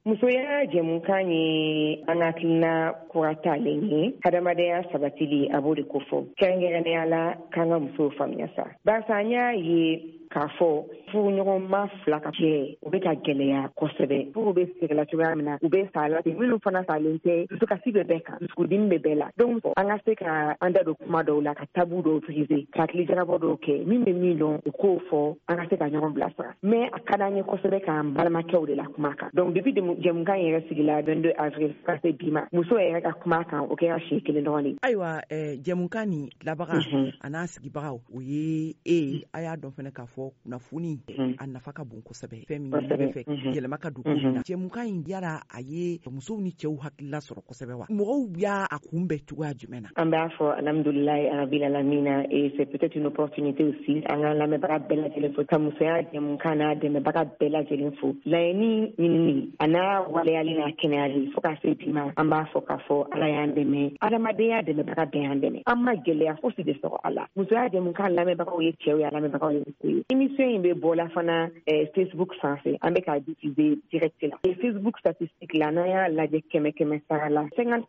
musoya jɛmukan ye an hakilina kuratalen ye hadamadenya sabatili a b'o de ko fɔ kɛrɛnkɛrɛnnenya la k'an ka musow faamuya sa barisa an y'a ye k'a fɔ furuɲɔgɔnma fila ka cɛ u bɛ ka gɛlɛya kosɛbɛ furu bɛ segala cogoya min na u bɛ sa la minnu fana salen tɛ dusukasi bɛ bɛɛ kan dusukudimi bɛ bɛɛ la donc an ka se ka an da don kuma dɔw la ka tabu dɔw utiliser ka hakilijarabɔ dɔw kɛ min bɛ min dɔn u k'o fɔ an ka se ka ɲɔgɔn bilasira mais a ka d'an ye kosɛbɛ k'an balimakɛw de la kuma kan donc depuis jɛmukan yɛrɛ sigila 22 avril ka se bi ma muso yɛrɛ ka kuma kan o kɛra siɲɛ kelen dɔrɔn de. Ayiwa jɛmukan ni labaga a n'a sigibagaw o ye a y'a dɔn fana k'a fɔ kunnafoni a nafa ka bon kosɛbɛ fɛn min bɛ fɛ yɛlɛma ka don ko min na jɛmukan in yala a ye musow ni cɛw hakilila sɔrɔ kosɛbɛ wa mɔgɔw y'a kunbɛn cogoya jumɛn na? An b'a fɔ alhamdulilayi arabil alamina et c'est peut-être une opportunité aussi an ka lamɛnbaga bɛɛ lajɛlen fo ka musoya jɛmukan n'a dɛmɛbaga bɛɛ lajɛlen fo laɲini ɲinini a n'a waleyali n'a kɛnɛyali fo ka se bi ma an b'a fɔ k'a fɔ ala y'an dɛmɛ adamadenya dɛmɛbaga bɛɛ y'an dɛmɛ an ma gɛlɛya fosi de sɔrɔ a la musoya jɛmukan lamɛnbagaw ye cɛw ye a lamɛnbagaw ye muso ye émission in bɛ bɔla fana Facebook sanfɛ an bɛ k'a diffuser direct la Facebook statistique la n'an y'a lajɛ kɛmɛ sara la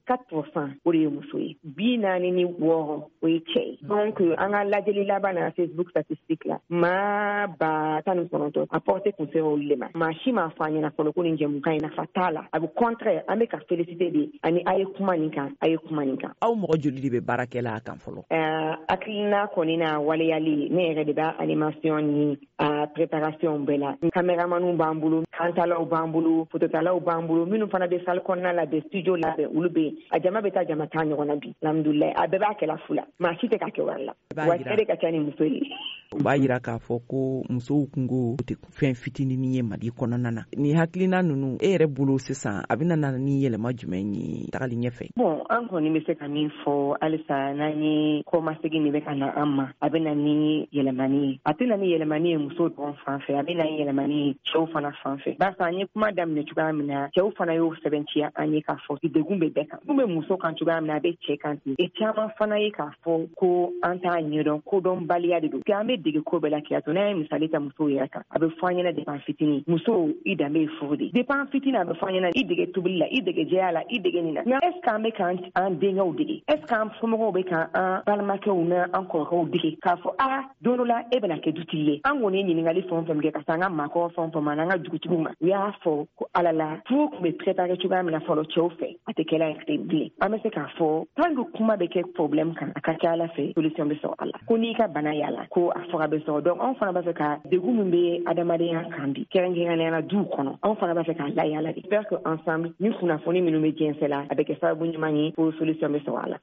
54% o de ye muso ye 46 o ye cɛ ye donc an ka lajɛli laban na Facebook statistique la maa ba 19 a porté kun sera olu de ma maa si m'a fɔ an ɲɛna fɔlɔ ko nin jɛmukan in nafa t'a la a bɛ contraire an bɛ ka féliciter de ani a ye kuma nin kan aw mɔgɔ joli de bɛ baara kɛ la a kan fɔlɔ? Hakilina kɔni na waleyali ne yɛrɛ de b'a animation ni préparation bɛɛ la caméramanw b'an bolo kantalaw b'an bolo phototalaw b'an bolo minnu fana bɛ salle kɔnɔna la bɛ studio labɛn olu bɛ yen a jama bɛ taa jama tan ɲɔgɔn na bi alhamdulilayi a bɛɛ b'a kɛla fu la maa si tɛ ka kɛ wari la wa cɛ de ka ca ni muso ye. O b'a jira k'a fɔ ko musow kungo tɛ fɛn fitinin ye Mali kɔnɔna na ni hakilina ninnu e yɛrɛ bolo sisan a bɛna na ni yɛlɛma jumɛn ye tagali ɲɛfɛ? Bon an kɔni bɛ se ka min fɔ halisa n'an ye kɔmasegin de bɛ ka na an ma a bɛ na ni yɛlɛmani ye a tɛ na ni yɛlɛmani ye muso dɔrɔn fan fɛ a bɛ na ni yɛlɛmani ye cɛw fana fan fɛ barisa an ye kuma daminɛ cogoya min na cɛw fana y'o sɛbɛntiya an ye k'a fɔ degun bɛ bɛɛ kan mun bɛ muso kan cogoya min na a bɛ cɛ kan ten e caman fana ye k'a fɔ ko an t'a ɲɛdɔn kodɔnbaliya de don an bɛ dege ko bɛɛ la k'i to n'a ye misali ta musow yɛrɛ kan a bɛ fɔ an ɲɛna depuis an fitinin musow i danbe ye furu de depuis an fitinin a bɛ fɔ an ɲɛna i dege tobili la i dege jɛya la i dege nin na nka est ce que an bɛ k'an denkɛw dege est ce que an somɔgɔw bɛ k'an balimakɛw n'an kɔrɔkɛw dege k'a fɔ don dɔ la e bɛna kɛ dutigi ye an kɔni ye ɲininkali fɛn o fɛn kɛ ka se an ka maakɔrɔ fɛn o fɛn ma n'an ka dugutigiw ma u y'a fɔ ko ala la furu tun bɛ préparé cogoya min na fɔlɔ cɛw fɛ a tɛ kɛla yɛrɛ bilen an bɛ se k'a fɔ tant que kuma bɛ kɛ problème kan a ka ca ala fɛ solution bɛ sɔrɔ a la ko n'i ka bana y'a la ko a fɔra bɛ sɔrɔ donc anw fana b'a fɛ ka degun min bɛ adamadenya kan bi kɛrɛnkɛrɛnnenya la duw kɔnɔ anw fana b'a fɛ k'a layala de j'espère que ensemble ni kunnafoni minnu bɛ jɛnsɛ la a bɛ kɛ sababu ɲuman ye ko solution bɛ sɔrɔ a la.